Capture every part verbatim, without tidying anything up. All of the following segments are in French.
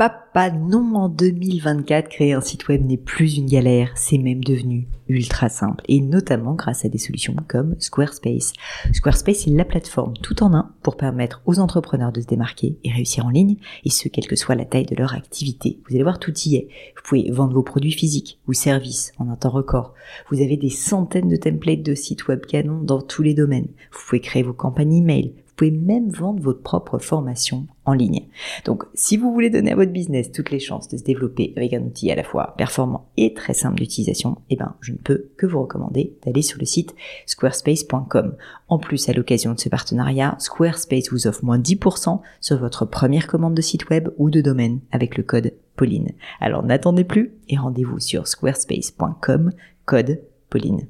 papa, non, en deux mille vingt-quatre, créer un site web n'est plus une galère, c'est même devenu ultra simple, et notamment grâce à des solutions comme Squarespace. Squarespace est la plateforme tout en un pour permettre aux entrepreneurs de se démarquer et réussir en ligne, et ce, quelle que soit la taille de leur activité. Vous allez voir, tout y est. Vous pouvez vendre vos produits physiques ou services en un temps record. Vous avez des centaines de templates de sites web canons dans tous les domaines. Vous pouvez créer vos campagnes email. Vous pouvez même vendre votre propre formation en ligne. Donc, si vous voulez donner à votre business toutes les chances de se développer avec un outil à la fois performant et très simple d'utilisation, eh ben, je ne peux que vous recommander d'aller sur le site squarespace point com. En plus, à l'occasion de ce partenariat, Squarespace vous offre moins dix pour cent sur votre première commande de site web ou de domaine avec le code Pauline. Alors, n'attendez plus et rendez-vous sur squarespace point com, code Pauline.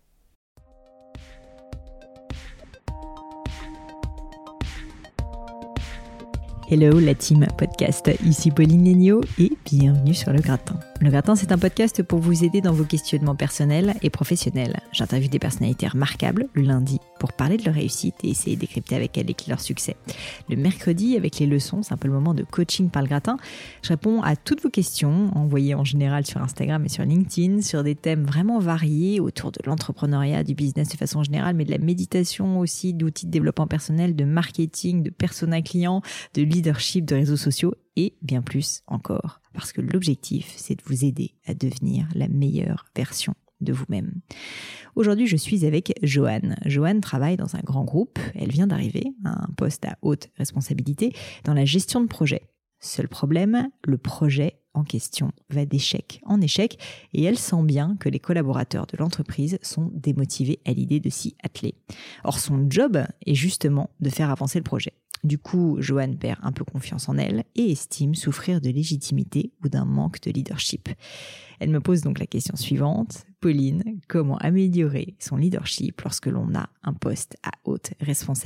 Hello la team podcast, ici Pauline Léniaud et bienvenue sur Le Gratin. Le Gratin, c'est un podcast pour vous aider dans vos questionnements personnels et professionnels. J'interviewe des personnalités remarquables le lundi pour parler de leur réussite et essayer de décrypter avec elles leur succès. Le mercredi, avec les leçons, c'est un peu le moment de coaching par Le Gratin. Je réponds à toutes vos questions, envoyées en général sur Instagram et sur LinkedIn, sur des thèmes vraiment variés autour de l'entrepreneuriat, du business de façon générale, mais de la méditation aussi, d'outils de développement personnel, de marketing, de persona client, de leadership, de réseaux sociaux et bien plus encore. Parce que l'objectif, c'est de vous aider à devenir la meilleure version de vous-même. Aujourd'hui, je suis avec Joanne. Joanne travaille dans un grand groupe. Elle vient d'arriver à un poste à haute responsabilité dans la gestion de projet. Seul problème, le projet en question va d'échec en échec et elle sent bien que les collaborateurs de l'entreprise sont démotivés à l'idée de s'y atteler. Or, son job est justement de faire avancer le projet. Du coup, Joanne perd un peu confiance en elle et estime souffrir de légitimité ou d'un manque de leadership. Elle me pose donc la question suivante. Pauline, comment améliorer son leadership lorsque l'on a un poste à haute responsabilité ?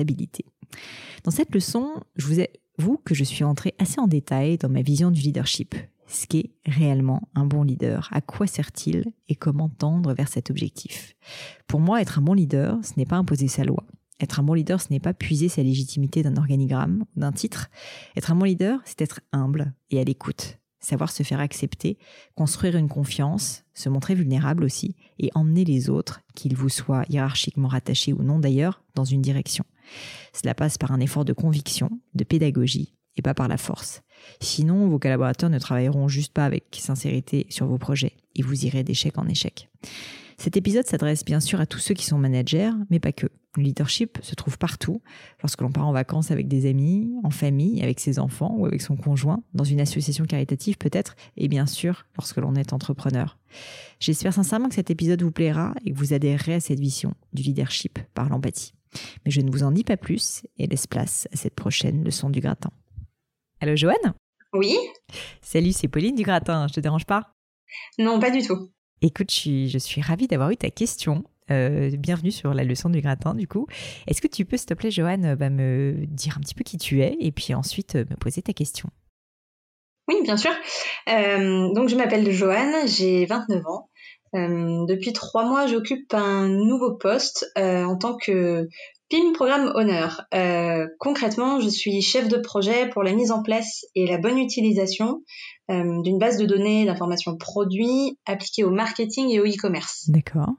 Dans cette leçon, je vous avoue que je suis entrée assez en détail dans ma vision du leadership. Ce qu'est réellement un bon leader, à quoi sert-il et comment tendre vers cet objectif ? Pour moi, être un bon leader, ce n'est pas imposer sa loi. Être un bon leader, ce n'est pas puiser sa légitimité d'un organigramme, d'un titre. Être un bon leader, c'est être humble et à l'écoute. Savoir se faire accepter, construire une confiance, se montrer vulnérable aussi et emmener les autres, qu'ils vous soient hiérarchiquement rattachés ou non d'ailleurs, dans une direction. Cela passe par un effort de conviction, de pédagogie et pas par la force. Sinon, vos collaborateurs ne travailleront juste pas avec sincérité sur vos projets et vous irez d'échec en échec. Cet épisode s'adresse bien sûr à tous ceux qui sont managers, mais pas que. Le leadership se trouve partout, lorsque l'on part en vacances avec des amis, en famille, avec ses enfants ou avec son conjoint, dans une association caritative peut-être, et bien sûr lorsque l'on est entrepreneur. J'espère sincèrement que cet épisode vous plaira et que vous adhérerez à cette vision du leadership par l'empathie. Mais je ne vous en dis pas plus et laisse place à cette prochaine leçon du gratin. Allô Joanne ? Oui ? Salut, c'est Pauline du Gratin, je te dérange pas ? Non, pas du tout. Écoute, je suis, je suis ravie d'avoir eu ta question. Euh, bienvenue sur la leçon du gratin du coup. Est-ce que tu peux s'il te plaît Joanne bah, me dire un petit peu qui tu es et puis ensuite me poser ta question ? Oui, bien sûr. Euh, donc je m'appelle Joanne, j'ai vingt-neuf ans. Euh, depuis trois mois, j'occupe un nouveau poste euh, en tant que P I M Programme Owner. Euh, concrètement, je suis chef de projet pour la mise en place et la bonne utilisation euh, d'une base de données d'informations produits appliquée au marketing et au e-commerce. D'accord.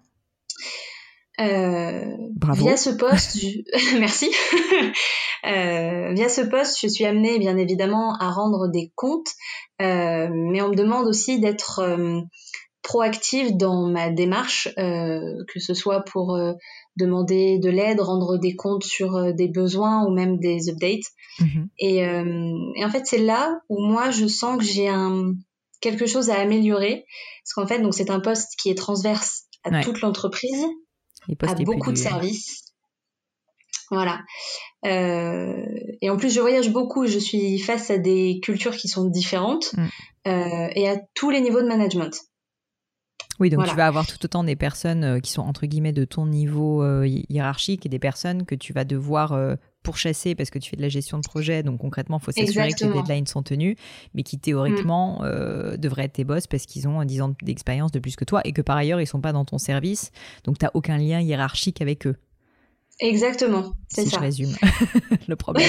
Euh, Bravo. Via ce poste, je... merci. euh, via ce poste, je suis amenée bien évidemment à rendre des comptes, euh, mais on me demande aussi d'être euh, proactive dans ma démarche, euh, que ce soit pour euh, demander de l'aide, rendre des comptes sur euh, des besoins ou même des updates. Mm-hmm. Et, euh, et en fait, c'est là où moi je sens que j'ai un quelque chose à améliorer, parce qu'en fait, donc c'est un poste qui est transverse à ouais. toute l'entreprise. À beaucoup de services. Voilà. Euh, et en plus, je voyage beaucoup. Je suis face à des cultures qui sont différentes mm. euh, et à tous les niveaux de management. Oui, donc voilà. Tu vas avoir tout autant des personnes qui sont entre guillemets de ton niveau euh, hiérarchique et des personnes que tu vas devoir euh, pourchasser parce que tu fais de la gestion de projet. Donc concrètement, il faut s'assurer Exactement. Que les deadlines sont tenues, mais qui théoriquement mm. euh, devraient être tes boss parce qu'ils ont dix ans d'expérience de plus que toi et que par ailleurs, ils ne sont pas dans ton service. Donc, tu n'as aucun lien hiérarchique avec eux. Exactement, c'est si ça. Je résume le problème.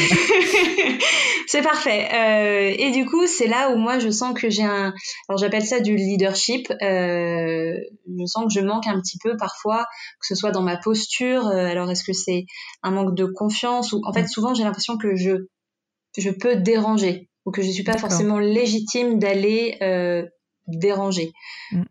C'est parfait. Euh, et du coup, c'est là où moi je sens que j'ai un, alors j'appelle ça du leadership. Euh, je sens que je manque un petit peu parfois, que ce soit dans ma posture. Euh, alors est-ce que c'est un manque de confiance ou en fait souvent j'ai l'impression que je je peux déranger ou que je suis pas D'accord. forcément légitime d'aller euh, déranger. Mm.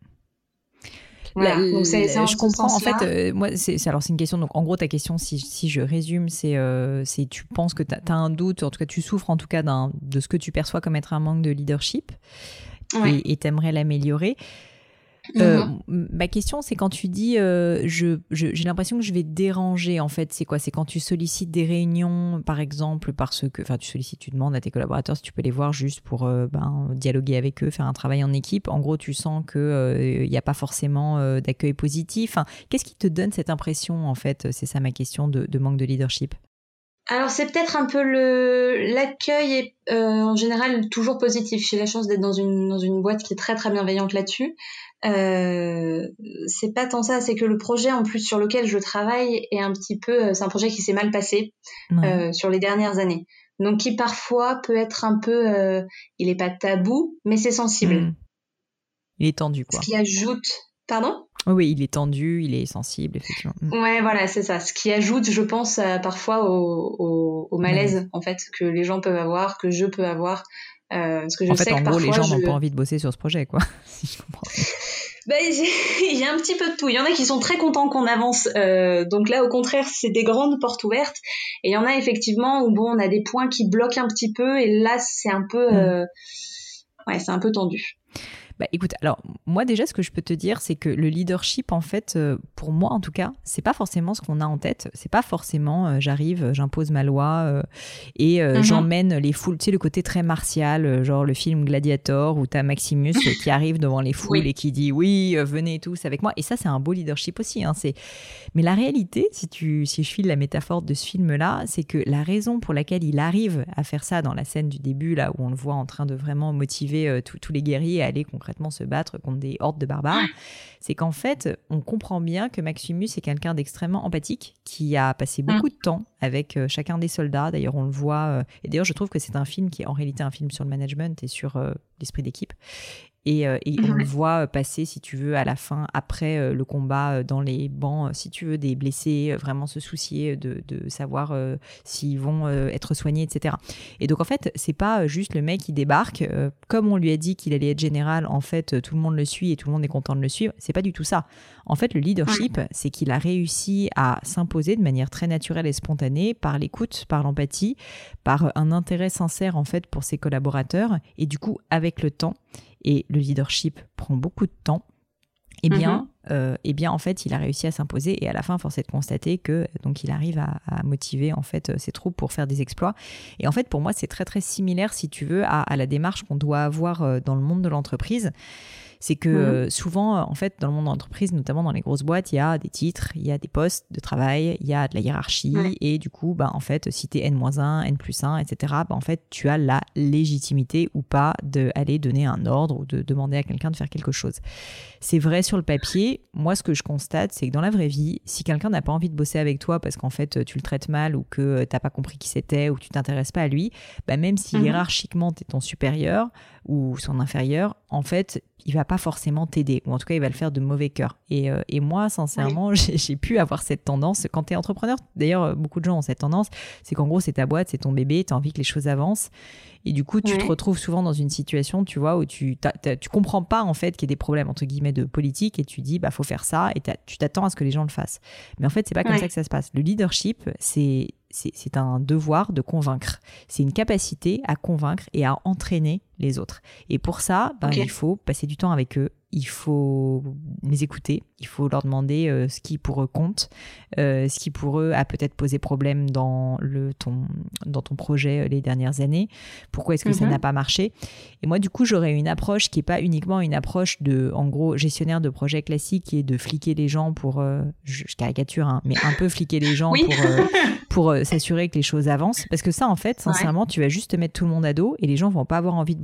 Voilà. La, donc c'est, c'est je comprends en fait euh, moi c'est, c'est alors c'est une question, donc en gros ta question si, si je résume c'est, euh, c'est tu penses que tu as un doute, en tout cas tu souffres en tout cas d'un, de ce que tu perçois comme être un manque de leadership, ouais. et tu aimerais l'améliorer. Euh, mmh. Ma question, c'est quand tu dis euh, je, je, j'ai l'impression que je vais déranger, en fait, c'est quoi? C'est quand tu sollicites des réunions, par exemple, parce que, enfin, tu sollicites, tu demandes à tes collaborateurs si tu peux les voir juste pour euh, ben, dialoguer avec eux, faire un travail en équipe. En gros, tu sens qu'il n'y euh, a pas forcément euh, d'accueil positif. Enfin, qu'est-ce qui te donne cette impression, en fait? C'est ça ma question de, de manque de leadership. Alors c'est peut-être un peu le l'accueil est euh, en général toujours positif. J'ai la chance d'être dans une dans une boîte qui est très très bienveillante là-dessus. Euh, c'est pas tant ça, c'est que le projet en plus sur lequel je travaille est un petit peu, c'est un projet qui s'est mal passé ouais. euh, sur les dernières années. Donc qui parfois peut être un peu, euh, il est pas tabou, mais c'est sensible. Mmh. Il est tendu quoi. Ce qui ajoute, pardon ? Oui, il est tendu, il est sensible, effectivement. Ouais, voilà, c'est ça. Ce qui ajoute, je pense, à, parfois au, au, au malaise, malaise, en fait, que les gens peuvent avoir, que je peux avoir. Euh, parce que je en fait, sais en que gros, les gens je... n'ont pas envie de bosser sur ce projet, quoi. Si je comprends. Ben, il y a un petit peu de tout. Il y en a qui sont très contents qu'on avance. Euh, donc là, au contraire, c'est des grandes portes ouvertes. Et il y en a effectivement où, bon, on a des points qui bloquent un petit peu. Et là, c'est un peu... Euh... Mmh. Ouais, c'est un peu tendu. Bah, écoute, alors moi déjà ce que je peux te dire c'est que le leadership en fait euh, pour moi en tout cas c'est pas forcément ce qu'on a en tête, c'est pas forcément euh, j'arrive, j'impose ma loi euh, et euh, mm-hmm. j'emmène les foules, tu sais le côté très martial, euh, genre le film Gladiator où t'as Maximus euh, qui arrive devant les foules oui. et qui dit oui euh, venez tous avec moi, et ça c'est un beau leadership aussi hein, c'est... mais la réalité si, tu, si je file la métaphore de ce film là, c'est que la raison pour laquelle il arrive à faire ça dans la scène du début là où on le voit en train de vraiment motiver euh, tous les guerriers à aller concrètement se battre contre des hordes de barbares, c'est qu'en fait, on comprend bien que Maximus est quelqu'un d'extrêmement empathique, qui a passé beaucoup de temps avec euh, chacun des soldats. D'ailleurs, on le voit. Euh, et d'ailleurs, je trouve que c'est un film qui est en réalité un film sur le management et sur euh, l'esprit d'équipe. Et, euh, et on le voit passer, si tu veux, à la fin, après euh, le combat, euh, dans les bancs, euh, si tu veux, des blessés, euh, vraiment se soucier de, de savoir euh, s'ils vont euh, être soignés, et cetera. Et donc, en fait, c'est pas juste le mec qui débarque. Euh, comme on lui a dit qu'il allait être général, en fait, tout le monde le suit et tout le monde est content de le suivre. C'est pas du tout ça. En fait, le leadership, ouais. c'est qu'il a réussi à s'imposer de manière très naturelle et spontanée par l'écoute, par l'empathie, par un intérêt sincère, en fait, pour ses collaborateurs. Et du coup, avec le temps, et le leadership prend beaucoup de temps, eh bien, mm-hmm. euh, eh bien, en fait, il a réussi à s'imposer et à la fin, force est de constater que donc il arrive à, à motiver en fait ses troupes pour faire des exploits. Et en fait, pour moi, c'est très très similaire, si tu veux, à, à la démarche qu'on doit avoir dans le monde de l'entreprise. C'est que mmh. souvent, en fait, dans le monde de l'entreprise, notamment dans les grosses boîtes, il y a des titres, il y a des postes de travail, il y a de la hiérarchie. Ouais. Et du coup, bah, en fait, si tu es N moins un, N plus un, et cetera, bah, en fait, tu as la légitimité ou pas d'aller donner un ordre ou de demander à quelqu'un de faire quelque chose. C'est vrai sur le papier. Moi, ce que je constate, c'est que dans la vraie vie, si quelqu'un n'a pas envie de bosser avec toi parce qu'en fait, tu le traites mal ou que tu n'as pas compris qui c'était ou que tu ne t'intéresses pas à lui, bah, même si mmh. hiérarchiquement, tu es ton supérieur ou son inférieur, en fait, il va pas forcément t'aider, ou en tout cas il va le faire de mauvais cœur. Et, euh, et moi sincèrement oui. j'ai, j'ai pu avoir cette tendance quand t'es entrepreneur, d'ailleurs beaucoup de gens ont cette tendance, c'est qu'en gros c'est ta boîte, c'est ton bébé, t'as envie que les choses avancent et du coup tu oui. te retrouves souvent dans une situation tu vois où tu tu comprends pas en fait qu'il y a des problèmes entre guillemets de politique et tu dis bah faut faire ça et tu t'attends à ce que les gens le fassent, mais en fait c'est pas comme oui. ça que ça se passe. Le leadership c'est C'est, c'est un devoir de convaincre. C'est une capacité à convaincre et à entraîner les autres. Et pour ça, ben, okay. il faut passer du temps avec eux. Il faut les écouter. Il faut leur demander euh, ce qui pour eux compte, euh, ce qui pour eux a peut-être posé problème dans, le, ton, dans ton projet les dernières années. Pourquoi est-ce que mm-hmm. ça n'a pas marché ? Et moi, du coup, j'aurais une approche qui n'est pas uniquement une approche de, en gros, gestionnaire de projet classique qui est de fliquer les gens pour, euh, je, je caricature, hein, mais un peu fliquer les gens oui. pour, euh, pour euh, s'assurer que les choses avancent. Parce que ça, en fait, sincèrement, ouais. tu vas juste te mettre tout le monde à dos et les gens ne vont pas avoir envie de bosser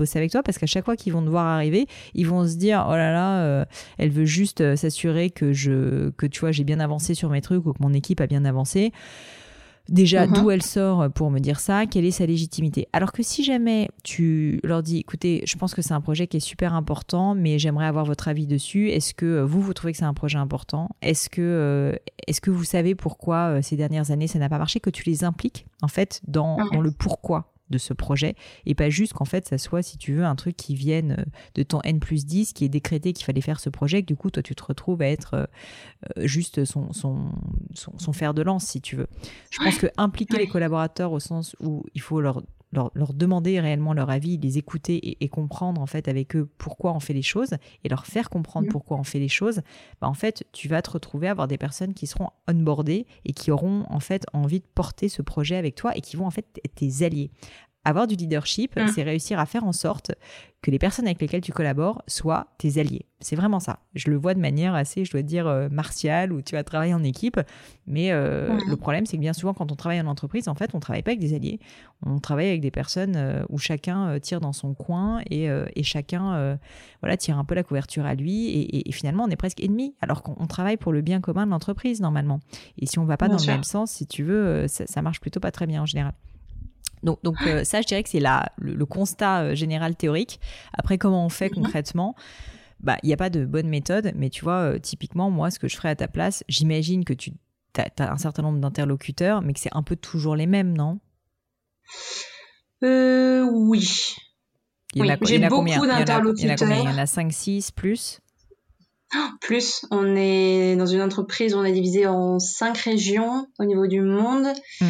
bosser avec toi parce qu'à chaque fois qu'ils vont te voir arriver, ils vont se dire oh là là, euh, elle veut juste euh, s'assurer que je, que tu vois, j'ai bien avancé sur mes trucs ou que mon équipe a bien avancé. Déjà, mm-hmm. d'où elle sort pour me dire ça, quelle est sa légitimité. Alors que si jamais tu leur dis, écoutez, je pense que c'est un projet qui est super important, mais j'aimerais avoir votre avis dessus. Est-ce que vous, vous trouvez que c'est un projet important ? Est-ce que, euh, est-ce que vous savez pourquoi euh, ces dernières années, ça n'a pas marché ? Que tu les impliques, en fait, dans, mm-hmm. dans le pourquoi de ce projet et pas juste qu'en fait ça soit, si tu veux, un truc qui vienne de ton N plus dix qui est décrété qu'il fallait faire ce projet, que du coup toi tu te retrouves à être euh, juste son, son, son, son fer de lance, si tu veux. Je pense que impliquer ouais. les collaborateurs au sens où il faut leur, leur, leur demander réellement leur avis, les écouter et, et comprendre en fait avec eux pourquoi on fait les choses et leur faire comprendre mmh. pourquoi on fait les choses, bah, en fait tu vas te retrouver à avoir des personnes qui seront onboardées et qui auront en fait envie de porter ce projet avec toi et qui vont en fait être tes alliés. Avoir du leadership, mmh. c'est réussir à faire en sorte que les personnes avec lesquelles tu collabores soient tes alliés. C'est vraiment ça. Je le vois de manière assez, je dois dire, euh, martiale, où tu vas travailler en équipe. Mais euh, mmh. le problème, c'est que bien souvent, quand on travaille en entreprise, en fait, on ne travaille pas avec des alliés. On travaille avec des personnes euh, où chacun euh, tire dans son coin et, euh, et chacun euh, voilà, tire un peu la couverture à lui. Et, et, et finalement, on est presque ennemis, alors qu'on travaille pour le bien commun de l'entreprise, normalement. Et si on ne va pas bien dans sûr. Le même sens, si tu veux, ça, ça marche plutôt pas très bien en général. Donc, donc euh, ça, je dirais que c'est la, le, le constat euh, général théorique. Après, comment on fait concrètement ? Bah, il n'y a pas de bonne méthode, mais tu vois, euh, typiquement, moi, ce que je ferais à ta place, j'imagine que tu as un certain nombre d'interlocuteurs, mais que c'est un peu toujours les mêmes, non ? Euh, oui. Il y en a, oui. J'ai il y en a beaucoup combien ? d'interlocuteurs. Il y en a combien ? Il y en a cinq, six, plus ? Plus, on est dans une entreprise, on est divisé en cinq régions au niveau du monde. Mm.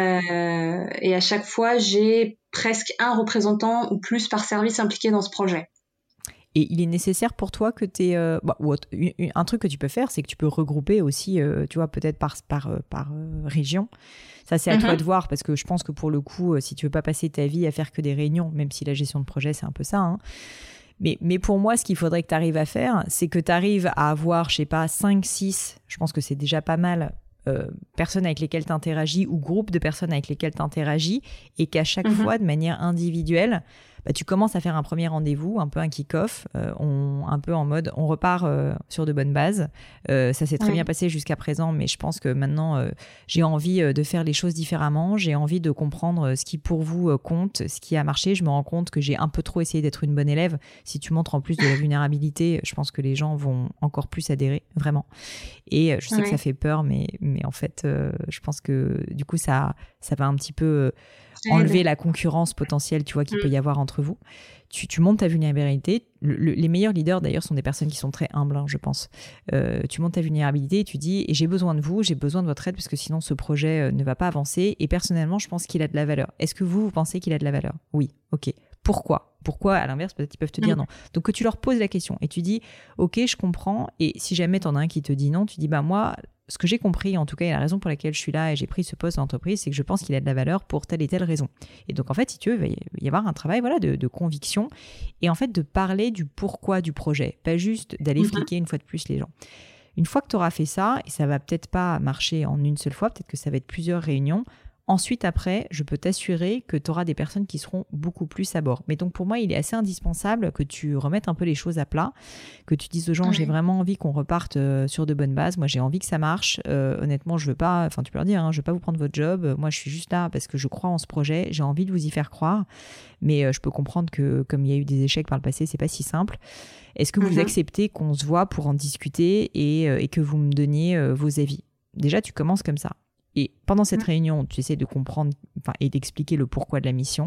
Euh, et à chaque fois, j'ai presque un représentant ou plus par service impliqué dans ce projet. Et il est nécessaire pour toi que tu aies... Euh, bah, ou autre, un truc que tu peux faire, c'est que tu peux regrouper aussi, euh, tu vois, peut-être par, par, par euh, région. Ça, c'est à mm-hmm. toi de voir, parce que je pense que pour le coup, si tu veux pas passer ta vie à faire que des réunions, même si la gestion de projet, c'est un peu ça, hein, Mais, mais pour moi, ce qu'il faudrait que tu arrives à faire, c'est que tu arrives à avoir, je sais pas, cinq, six, je pense que c'est déjà pas mal, euh, personnes avec lesquelles tu interagis ou groupes de personnes avec lesquelles tu interagis et qu'à chaque mm-hmm. fois, de manière individuelle, bah, tu commences à faire un premier rendez-vous, un peu un kick-off, euh, on, un peu en mode on repart euh, sur de bonnes bases. Euh, ça s'est très oui. bien passé jusqu'à présent, mais je pense que maintenant, euh, j'ai envie euh, de faire les choses différemment. J'ai envie de comprendre euh, ce qui pour vous euh, compte, ce qui a marché. Je me rends compte que j'ai un peu trop essayé d'être une bonne élève. Si tu montres en plus de la vulnérabilité, je pense que les gens vont encore plus adhérer, vraiment. Et euh, je sais oui. que ça fait peur, mais, mais en fait, euh, je pense que du coup, ça, ça va un petit peu... Euh, enlever la concurrence potentielle, tu vois, qu'il mmh. peut y avoir entre vous. Tu, tu montes ta vulnérabilité. Le, le, les meilleurs leaders, d'ailleurs, sont des personnes qui sont très humbles, hein, je pense. Euh, tu montes ta vulnérabilité et tu dis, et j'ai besoin de vous, j'ai besoin de votre aide, parce que sinon, ce projet euh, ne va pas avancer. Et personnellement, je pense qu'il a de la valeur. Est-ce que vous, vous pensez qu'il a de la valeur ? Oui, ok. Pourquoi ? Pourquoi, à l'inverse, peut-être ils peuvent te dire mmh. non. Donc, que tu leur poses la question et tu dis, ok, je comprends. Et si jamais t'en as un qui te dit non, tu dis, bah moi... Ce que j'ai compris, en tout cas, et la raison pour laquelle je suis là et j'ai pris ce poste d'entreprise, c'est que je pense qu'il a de la valeur pour telle et telle raison. Et donc, en fait, si tu veux, il va y avoir un travail voilà, de, de conviction et en fait de parler du pourquoi du projet, pas juste d'aller mm-hmm. fliquer une fois de plus les gens. Une fois que tu auras fait ça, et ça va peut-être pas marcher en une seule fois, peut-être que ça va être plusieurs réunions, ensuite, après, je peux t'assurer que tu auras des personnes qui seront beaucoup plus à bord. Mais donc, pour moi, il est assez indispensable que tu remettes un peu les choses à plat, que tu dises aux gens, ouais. j'ai vraiment envie qu'on reparte euh, sur de bonnes bases. Moi, j'ai envie que ça marche. Euh, honnêtement, je veux pas, enfin, tu peux leur dire, hein, je veux pas vous prendre votre job. Moi, je suis juste là parce que je crois en ce projet. J'ai envie de vous y faire croire. Mais euh, je peux comprendre que, comme il y a eu des échecs par le passé, c'est pas si simple. Est-ce que vous mm-hmm. acceptez qu'on se voit pour en discuter et, euh, et que vous me donniez euh, vos avis ? Déjà, tu commences comme ça. Et pendant cette réunion, tu essaies de comprendre enfin, et d'expliquer le pourquoi de la mission.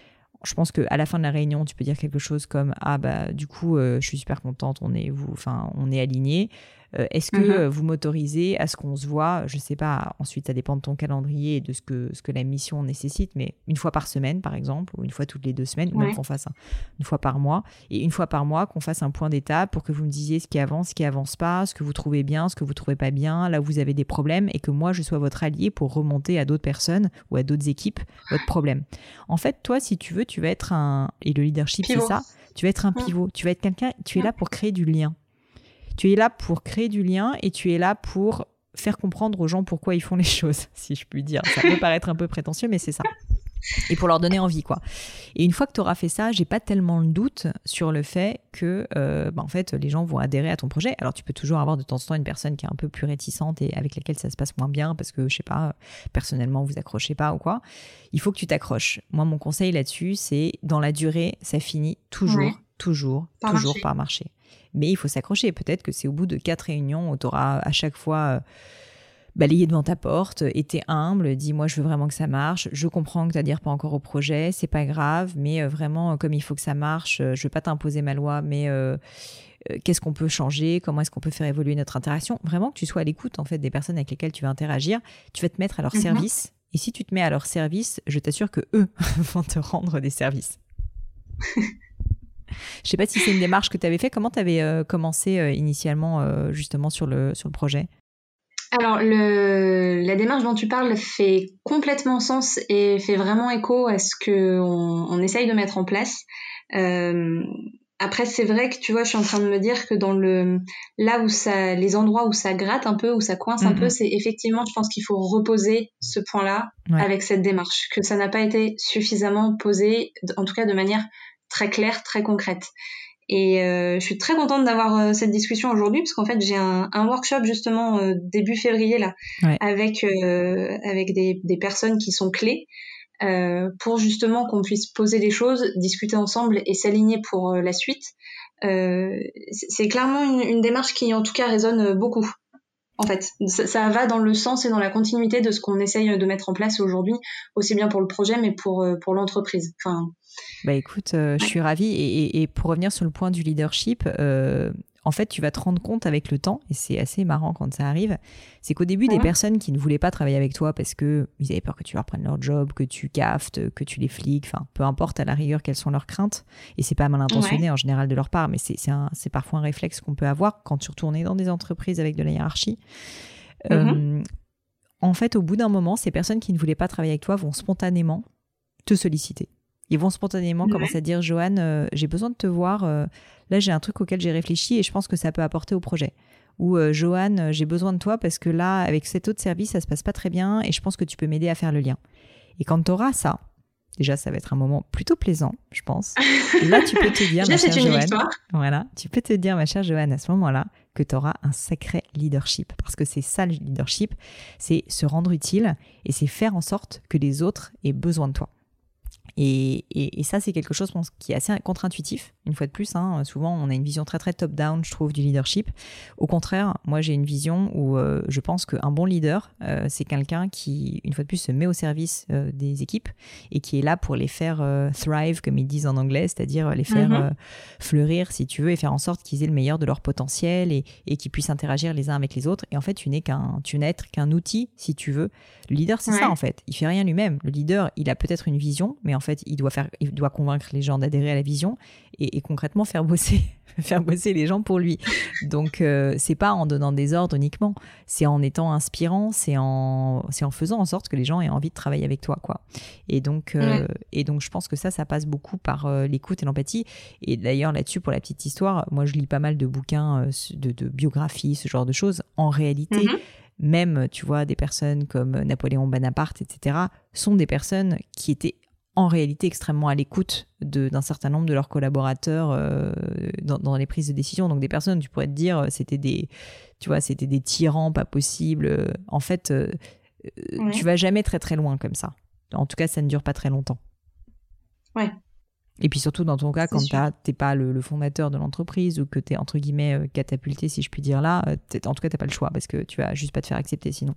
Je pense qu'à la fin de la réunion, tu peux dire quelque chose comme « Ah, bah, du coup, euh, je suis super contente, on est, vous, enfin, on est alignés. Euh, est-ce que mm-hmm. vous m'autorisez à ce qu'on se voit ?» Je ne sais pas, ensuite, ça dépend de ton calendrier et de ce que, ce que la mission nécessite, mais une fois par semaine, par exemple, ou une fois toutes les deux semaines, ou ouais. même qu'on fasse un, une fois par mois. Et une fois par mois, qu'on fasse un point d'étape pour que vous me disiez ce qui avance, ce qui avance pas, ce que vous trouvez bien, ce que vous trouvez pas bien, là où vous avez des problèmes, et que moi, je sois votre allié pour remonter à d'autres personnes ou à d'autres équipes votre problème. En fait, toi, si tu veux, tu vas être un... Et le leadership, pivot. C'est ça. Tu vas être un pivot. Mmh. Tu vas être quelqu'un... Tu es là pour créer du lien. Tu es là pour créer du lien et tu es là pour faire comprendre aux gens pourquoi ils font les choses, si je puis dire. Ça peut paraître un peu prétentieux, mais c'est ça. et pour leur donner envie, quoi. Et une fois que tu auras fait ça, j'ai pas tellement le doute sur le fait que euh, bah, en fait, les gens vont adhérer à ton projet. Alors, tu peux toujours avoir de temps en temps une personne qui est un peu plus réticente et avec laquelle ça se passe moins bien parce que, je sais pas, personnellement, vous accrochez pas ou quoi. Il faut que tu t'accroches. Moi, mon conseil là-dessus, c'est dans la durée, ça finit toujours, ouais. toujours, par toujours marcher. par marcher. Mais il faut s'accrocher. Peut-être que c'est au bout de quatre réunions où tu auras à chaque fois... Euh, balayer devant ta porte, et t'es humble, dis moi je veux vraiment que ça marche, je comprends que t'adhères pas encore au projet, c'est pas grave, mais euh, vraiment comme il faut que ça marche, euh, je veux pas t'imposer ma loi, mais euh, euh, qu'est-ce qu'on peut changer, comment est-ce qu'on peut faire évoluer notre interaction, vraiment que tu sois à l'écoute en fait des personnes avec lesquelles tu vas interagir, tu vas te mettre à leur mm-hmm. service, et si tu te mets à leur service, je t'assure que eux vont te rendre des services. Je sais pas si c'est une démarche que tu avais fait, comment tu avais euh, commencé euh, initialement euh, justement sur le, sur le projet ? Alors, le, la démarche dont tu parles fait complètement sens et fait vraiment écho à ce qu'on on essaye de mettre en place. Euh, après, c'est vrai que tu vois, je suis en train de me dire que dans le là où ça, les endroits où ça gratte un peu, où ça coince mm-hmm. un peu, c'est effectivement, je pense qu'il faut reposer ce point-là ouais. avec cette démarche, que ça n'a pas été suffisamment posé, en tout cas de manière très claire, très concrète. Et euh, je suis très contente d'avoir euh, cette discussion aujourd'hui parce qu'en fait j'ai un, un workshop justement euh, début février là ouais. avec euh, avec des, des personnes qui sont clés euh, pour justement qu'on puisse poser les choses, discuter ensemble et s'aligner pour euh, la suite. Euh, c'est clairement une, une démarche qui en tout cas résonne beaucoup. En fait, ça, ça va dans le sens et dans la continuité de ce qu'on essaye de mettre en place aujourd'hui, aussi bien pour le projet mais pour pour l'entreprise. Enfin. Bah écoute, euh, je suis ravie et, et, et pour revenir sur le point du leadership, euh, en fait, tu vas te rendre compte avec le temps, et c'est assez marrant quand ça arrive, c'est qu'au début, mmh. des personnes qui ne voulaient pas travailler avec toi parce qu'ils avaient peur que tu leur prennes leur job, que tu caftes, que tu les fliques, enfin, peu importe à la rigueur quelles sont leurs craintes, et c'est pas mal intentionné ouais. en général de leur part, mais c'est, c'est, un, c'est parfois un réflexe qu'on peut avoir quand surtout on est dans des entreprises avec de la hiérarchie. Mmh. Euh, en fait, au bout d'un moment, ces personnes qui ne voulaient pas travailler avec toi vont spontanément te solliciter. Ils vont spontanément ouais. commencer à dire « Joanne, euh, j'ai besoin de te voir. Euh, là, j'ai un truc auquel j'ai réfléchi et je pense que ça peut apporter au projet. » Ou euh, « Joanne, j'ai besoin de toi parce que là, avec cet autre service, ça se passe pas très bien et je pense que tu peux m'aider à faire le lien. » Et quand tu auras ça, déjà, ça va être un moment plutôt plaisant, je pense. Là, tu peux te dire, ma chère Joanne, voilà, tu peux te dire, ma chère Joanne, à ce moment-là, que tu auras un sacré leadership. Parce que c'est ça, le leadership, c'est se rendre utile et c'est faire en sorte que les autres aient besoin de toi. Et, et, et ça, c'est quelque chose qui est assez contre-intuitif, une fois de plus. Hein. Souvent, on a une vision très, très top-down, je trouve, du leadership. Au contraire, moi, j'ai une vision où euh, je pense qu'un bon leader, euh, c'est quelqu'un qui, une fois de plus, se met au service euh, des équipes et qui est là pour les faire euh, thrive, comme ils disent en anglais, c'est-à-dire les faire mm-hmm. euh, fleurir, si tu veux, et faire en sorte qu'ils aient le meilleur de leur potentiel et, et qu'ils puissent interagir les uns avec les autres. Et en fait, tu n'es qu'un, tu n'es qu'un outil, si tu veux. Le leader, c'est ouais. ça, en fait. Il fait rien lui-même. Le leader, il a peut-être une vision, mais en fait, il doit faire, il doit convaincre les gens d'adhérer à la vision et, et concrètement faire bosser, faire bosser les gens pour lui. Donc, euh, c'est pas en donnant des ordres uniquement, c'est en étant inspirant, c'est en, c'est en faisant en sorte que les gens aient envie de travailler avec toi, quoi. Et donc, euh, ouais. et donc, je pense que ça, ça passe beaucoup par euh, l'écoute et l'empathie. Et d'ailleurs, là-dessus, pour la petite histoire, moi, je lis pas mal de bouquins euh, de, de biographies, ce genre de choses. En réalité, mm-hmm. même, tu vois, des personnes comme Napoléon Bonaparte, et cetera, sont des personnes qui étaient en réalité extrêmement à l'écoute de, d'un certain nombre de leurs collaborateurs euh, dans, dans les prises de décision. Donc des personnes, tu pourrais te dire, c'était des, tu vois, c'était des tyrans pas possibles. En fait, euh, ouais. tu vas jamais très très loin comme ça. En tout cas, ça ne dure pas très longtemps. Ouais. Et puis surtout dans ton cas, c'est quand tu n'es pas le, le fondateur de l'entreprise ou que tu es entre guillemets euh, catapulté, si je puis dire là, en tout cas, tu n'as pas le choix parce que tu vas juste pas te faire accepter sinon.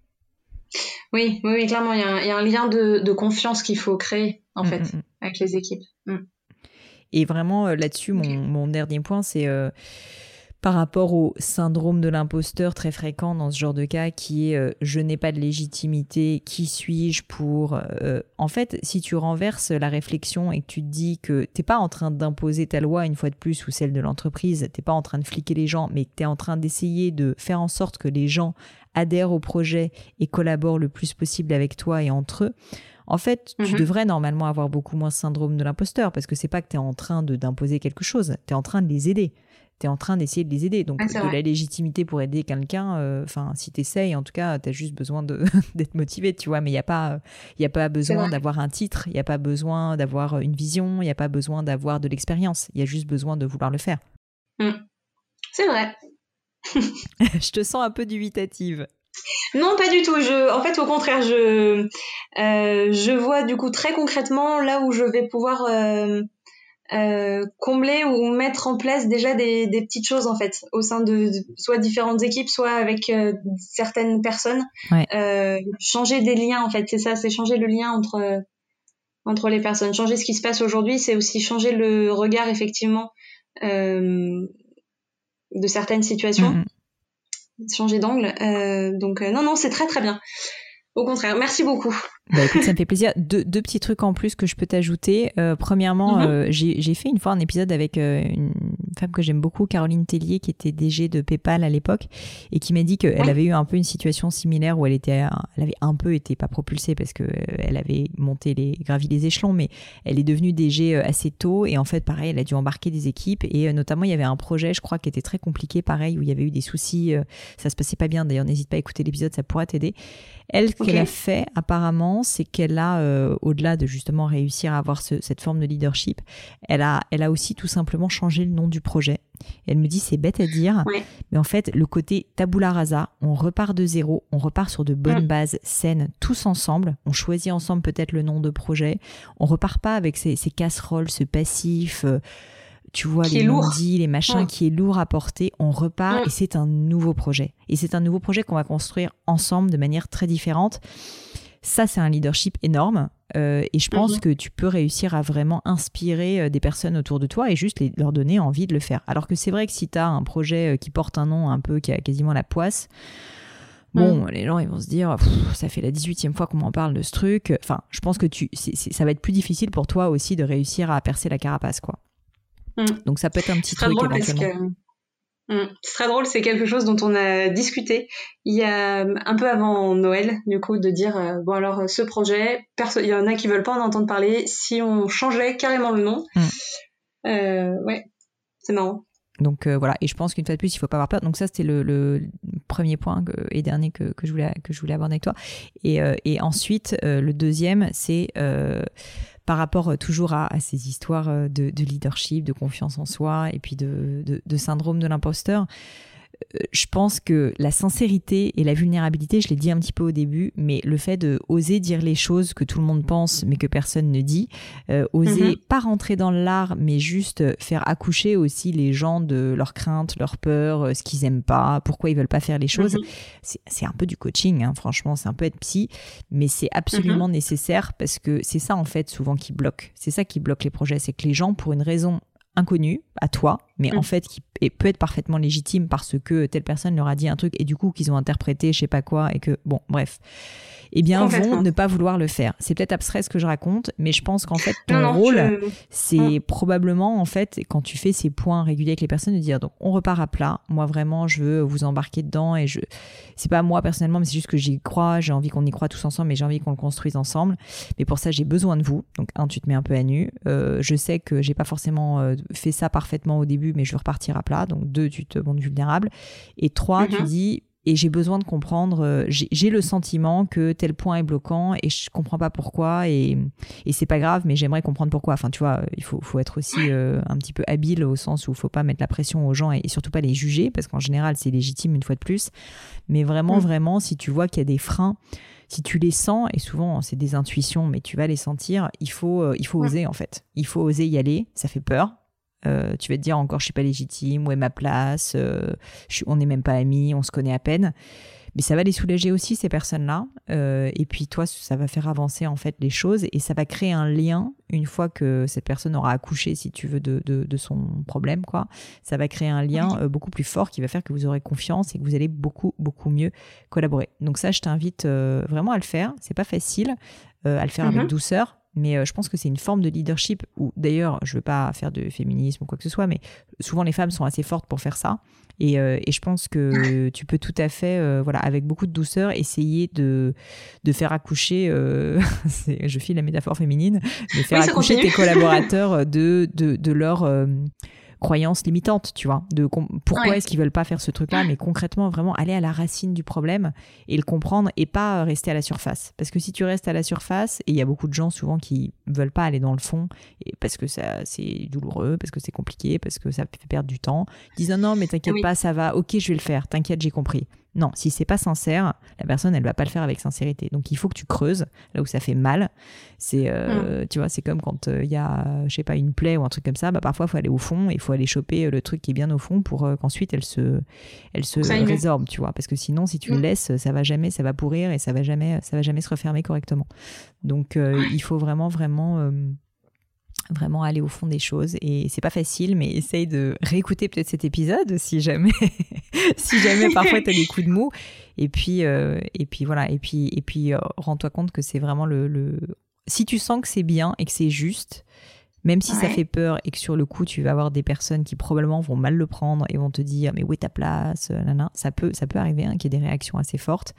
Oui, oui, oui, clairement, il y, y a un lien de, de confiance qu'il faut créer, en mmh, fait, mmh. avec les équipes. Mmh. Et vraiment, euh, là-dessus, okay. mon, mon dernier point, c'est euh, par rapport au syndrome de l'imposteur très fréquent dans ce genre de cas, qui est euh, « je n'ai pas de légitimité, qui suis-je pour… euh, ?» En fait, si tu renverses la réflexion et que tu te dis que tu n'es pas en train d'imposer ta loi, une fois de plus, ou celle de l'entreprise, tu n'es pas en train de fliquer les gens, mais que tu es en train d'essayer de faire en sorte que les gens adhèrent au projet et collaborent le plus possible avec toi et entre eux, En fait, tu Mhm. devrais normalement avoir beaucoup moins ce syndrome de l'imposteur parce que c'est pas que tu es en train de, d'imposer quelque chose, tu es en train de les aider. Tu es en train d'essayer de les aider. Donc, Ouais, c'est de vrai. la légitimité pour aider quelqu'un, enfin, euh, si tu essayes, en tout cas, tu as juste besoin de, d'être motivé, tu vois. Mais il n'y a pas, il y a pas besoin d'avoir un titre, il n'y a pas besoin d'avoir une vision, il n'y a pas besoin d'avoir de l'expérience. Il y a juste besoin de vouloir le faire. Mm. C'est vrai. Je te sens un peu dubitative. Non, pas du tout. Je, en fait, au contraire, je, euh, je vois du coup très concrètement là où je vais pouvoir euh, euh, combler ou mettre en place déjà des, des petites choses en fait au sein de, de soit différentes équipes, soit avec euh, certaines personnes. Ouais. Euh, changer des liens en fait, c'est ça, c'est changer le lien entre entre les personnes. Changer ce qui se passe aujourd'hui, c'est aussi changer le regard effectivement euh, de certaines situations. Mmh. Changer d'angle. Euh, donc euh, non, non, c'est très très bien. Au contraire, merci beaucoup. Bah écoute, ça me fait plaisir. Deux, deux petits trucs en plus que je peux t'ajouter. Euh, premièrement, mm-hmm. euh, j'ai, j'ai fait une fois un épisode avec euh, une femme que j'aime beaucoup, Caroline Tellier, qui était D G de PayPal à l'époque et qui m'a dit qu'elle ouais. avait eu un peu une situation similaire où elle était, elle avait un peu été pas propulsée parce que euh, elle avait monté les, gravi les échelons, mais elle est devenue D G assez tôt et en fait, pareil, elle a dû embarquer des équipes et euh, notamment il y avait un projet, je crois, qui était très compliqué, pareil, où il y avait eu des soucis, euh, ça se passait pas bien. D'ailleurs, n'hésite pas à écouter l'épisode, ça pourra t'aider. Elle, ce okay. qu'elle a fait apparemment, c'est qu'elle a, euh, au-delà de justement réussir à avoir ce, cette forme de leadership, elle a, elle a aussi tout simplement changé le nom du projet. Et elle me dit, c'est bête à dire, ouais. mais en fait, le côté tabula rasa, on repart de zéro, on repart sur de bonnes mmh. bases saines, tous ensemble, on choisit ensemble peut-être le nom de projet, on repart pas avec ces, ces casseroles, ce passif... Euh, tu vois, qui les non-dits, les machins, mmh. qui est lourd à porter, on repart mmh. et c'est un nouveau projet. Et c'est un nouveau projet qu'on va construire ensemble de manière très différente. Ça, c'est un leadership énorme euh, et je pense mmh. que tu peux réussir à vraiment inspirer euh, des personnes autour de toi et juste les, leur donner envie de le faire. Alors que c'est vrai que si tu as un projet euh, qui porte un nom un peu qui a quasiment la poisse, bon, mmh. les gens, ils vont se dire, ça fait la dix-huitième fois qu'on m'en parle de ce truc. Enfin, je pense que tu, c'est, c'est, ça va être plus difficile pour toi aussi de réussir à percer la carapace, quoi. Mmh. Donc ça peut être un petit truc éventuellement. Que... Mmh. C'est très drôle, c'est quelque chose dont on a discuté il y a un peu avant Noël, du coup, de dire euh, bon alors ce projet, perso- il y en a qui veulent pas en entendre parler. Si on changeait carrément le nom, mmh. euh, ouais, c'est marrant. Donc euh, voilà, et je pense qu'une fois de plus, il faut pas avoir peur. Donc ça, c'était le, le premier point que, et dernier que, que je voulais que je voulais aborder avec toi. Et, euh, et ensuite, euh, le deuxième, c'est euh, par rapport toujours à, à ces histoires de, de leadership, de confiance en soi et puis de, de, de syndrome de l'imposteur. Je pense que la sincérité et la vulnérabilité, je l'ai dit un petit peu au début, mais le fait de oser dire les choses que tout le monde pense mais que personne ne dit, euh, oser mm-hmm. pas rentrer dans l'art mais juste faire accoucher aussi les gens de leurs craintes, leurs peurs, ce qu'ils aiment pas, pourquoi ils veulent pas faire les choses, mm-hmm. c'est, c'est un peu du coaching, hein, franchement, c'est un peu être psy, mais c'est absolument mm-hmm. nécessaire parce que c'est ça en fait souvent qui bloque, c'est ça qui bloque les projets, c'est que les gens pour une raison inconnu à toi, mais mmh. en fait qui est, peut être parfaitement légitime parce que telle personne leur a dit un truc et du coup qu'ils ont interprété je sais pas quoi et que, bon, bref, eh bien vont ne pas vouloir le faire. C'est peut-être abstrait ce que je raconte, mais je pense qu'en fait ton non, non, rôle, je... c'est mmh. probablement en fait quand tu fais ces points réguliers avec les personnes de dire donc on repart à plat, moi vraiment je veux vous embarquer dedans et je, c'est pas moi personnellement mais c'est juste que j'y crois, j'ai envie qu'on y croit tous ensemble mais j'ai envie qu'on le construise ensemble, mais pour ça j'ai besoin de vous. Donc un, tu te mets un peu à nu, euh, je sais que j'ai pas forcément euh, fait ça parfaitement au début mais je veux repartir à plat, donc deux, tu te montres vulnérable et trois, mm-hmm. tu dis et j'ai besoin de comprendre, euh, j'ai, j'ai le sentiment que tel point est bloquant et je comprends pas pourquoi et, et c'est pas grave mais j'aimerais comprendre pourquoi. Enfin tu vois, il faut, faut être aussi euh, un petit peu habile au sens où il faut pas mettre la pression aux gens et, et surtout pas les juger parce qu'en général c'est légitime une fois de plus, mais vraiment mm. vraiment si tu vois qu'il y a des freins, si tu les sens, et souvent c'est des intuitions mais tu vas les sentir, il faut, euh, il faut mm. oser en fait, il faut oser y aller, ça fait peur. Euh, tu vas te dire encore je suis pas légitime, où est ma place, euh, je suis, on n'est même pas amis, on se connaît à peine, mais ça va les soulager aussi ces personnes-là euh, et puis toi ça va faire avancer en fait les choses et ça va créer un lien une fois que cette personne aura accouché si tu veux de, de, de son problème quoi, ça va créer un lien euh, beaucoup plus fort qui va faire que vous aurez confiance et que vous allez beaucoup beaucoup mieux collaborer. Donc ça je t'invite euh, vraiment à le faire, c'est pas facile, euh, à le faire mm-hmm. avec douceur mais euh, je pense que c'est une forme de leadership où, d'ailleurs, je veux pas faire de féminisme ou quoi que ce soit, mais souvent les femmes sont assez fortes pour faire ça. Et, euh, et je pense que tu peux tout à fait, euh, voilà, avec beaucoup de douceur, essayer de, de faire accoucher, euh, c'est, je file la métaphore féminine, de faire oui, accoucher continue. tes collaborateurs de, de, de leur... Euh, croyances limitantes, tu vois, de com- pourquoi Ouais. est-ce qu'ils veulent pas faire ce truc-là, mais concrètement, vraiment aller à la racine du problème et le comprendre et pas rester à la surface. Parce que si tu restes à la surface, et il y a beaucoup de gens souvent qui veulent pas aller dans le fond, et parce que ça, c'est douloureux, parce que c'est compliqué, parce que ça fait perdre du temps, ils disent non, non, mais t'inquiète Oui. pas, ça va, ok, je vais le faire, t'inquiète, j'ai compris. Non, si c'est pas sincère, la personne, elle va pas le faire avec sincérité. Donc, il faut que tu creuses là où ça fait mal. C'est, euh, mmh. tu vois, c'est comme quand il euh, y a, je sais pas, une plaie ou un truc comme ça. Bah, parfois, il faut aller au fond et il faut aller choper le truc qui est bien au fond pour euh, qu'ensuite elle se, elle se résorbe, tu vois. Parce que sinon, si tu mmh. le laisses, ça va jamais, ça va pourrir et ça va jamais, ça va jamais se refermer correctement. Donc, euh, ouais. il faut vraiment, vraiment. Euh, vraiment aller au fond des choses et c'est pas facile, mais essaye de réécouter peut-être cet épisode si jamais si jamais parfois t'as des coups de mou et puis euh, et puis voilà et puis et puis euh, rends-toi compte que c'est vraiment le, le si tu sens que c'est bien et que c'est juste, même si ouais. ça fait peur et que sur le coup tu vas avoir des personnes qui probablement vont mal le prendre et vont te dire mais où est ta place, nana, ça peut ça peut arriver hein, qu'il y ait des réactions assez fortes.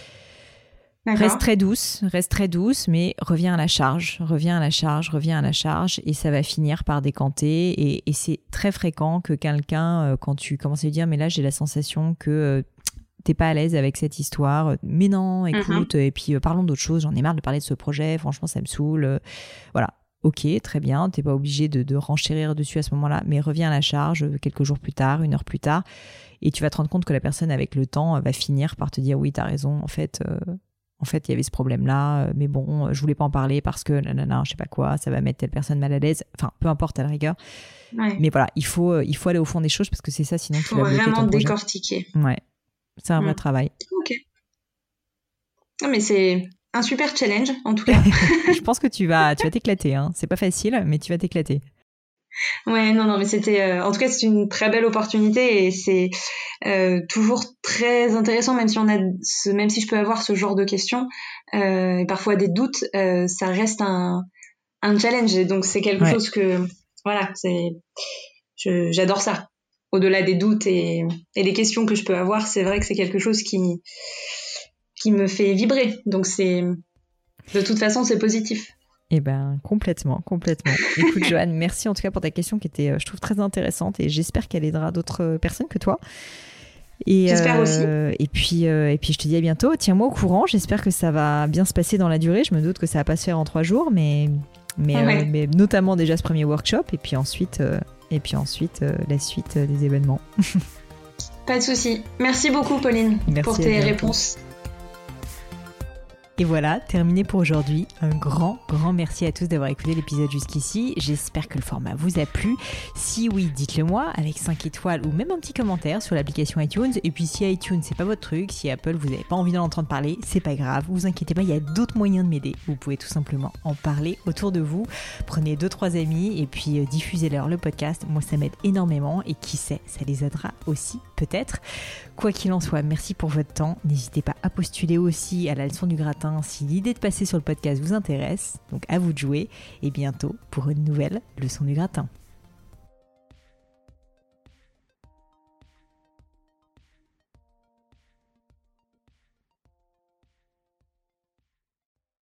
D'accord. Reste très douce, reste très douce, mais reviens à la charge, reviens à la charge, reviens à la charge, et ça va finir par décanter. Et, et c'est très fréquent que quelqu'un, euh, quand tu commences à lui dire, mais là j'ai la sensation que euh, t'es pas à l'aise avec cette histoire, mais non, écoute, mm-hmm. et puis euh, parlons d'autre chose, j'en ai marre de parler de ce projet, franchement ça me saoule. Euh, voilà, ok, très bien, t'es pas obligé de, de renchérir dessus à ce moment-là, mais reviens à la charge quelques jours plus tard, une heure plus tard, et tu vas te rendre compte que la personne avec le temps va finir par te dire, oui, t'as raison, en fait... Euh, En fait, il y avait ce problème-là, mais bon, je voulais pas en parler parce que nanana, je sais pas quoi, ça va mettre telle personne mal à l'aise. Enfin, peu importe à la rigueur. Ouais. Mais voilà, il faut, il faut aller au fond des choses parce que c'est ça, sinon tu vas bloquer ton projet. Faut vraiment décortiquer. Ouais, c'est un mmh. vrai travail. Ok. Non, mais c'est un super challenge, en tout cas. Je pense que tu vas, tu vas t'éclater. Hein. C'est pas facile, mais tu vas t'éclater. Ouais, non, non, mais c'était, euh, en tout cas, c'est une très belle opportunité et c'est euh, toujours très intéressant, même si on a, ce, même si je peux avoir ce genre de questions euh, et parfois des doutes, euh, ça reste un, un challenge et donc c'est quelque ouais. chose que, voilà, c'est, je, j'adore ça. Au-delà des doutes et, et des questions que je peux avoir, c'est vrai que c'est quelque chose qui, qui me fait vibrer. Donc c'est, de toute façon, c'est positif. Eh ben complètement, complètement. Écoute Joanne, merci en tout cas pour ta question qui était, je trouve, très intéressante et j'espère qu'elle aidera d'autres personnes que toi. Et, j'espère euh, aussi. Et puis, euh, et puis je te dis à bientôt. Tiens-moi au courant. J'espère que ça va bien se passer dans la durée. Je me doute que ça va pas se faire en trois jours, mais mais, ouais. euh, mais notamment déjà ce premier workshop et puis ensuite euh, et puis ensuite euh, la suite des événements. Pas de souci. Merci beaucoup Pauline Merci pour tes réponses. Et voilà, terminé pour aujourd'hui. Un grand, grand merci à tous d'avoir écouté l'épisode jusqu'ici. J'espère que le format vous a plu. Si oui, dites-le moi avec cinq étoiles ou même un petit commentaire sur l'application iTunes. Et puis si iTunes, c'est pas votre truc, si Apple, vous n'avez pas envie d'en entendre parler, c'est pas grave. Vous inquiétez pas, il y a d'autres moyens de m'aider. Vous pouvez tout simplement en parler autour de vous. Prenez deux, trois amis et puis euh, diffusez-leur le podcast. Moi, ça m'aide énormément et qui sait, ça les aidera aussi, peut-être. Quoi qu'il en soit, merci pour votre temps. N'hésitez pas à postuler aussi à la leçon du gratin si l'idée de passer sur le podcast vous intéresse. Donc à vous de jouer et bientôt pour une nouvelle leçon du gratin.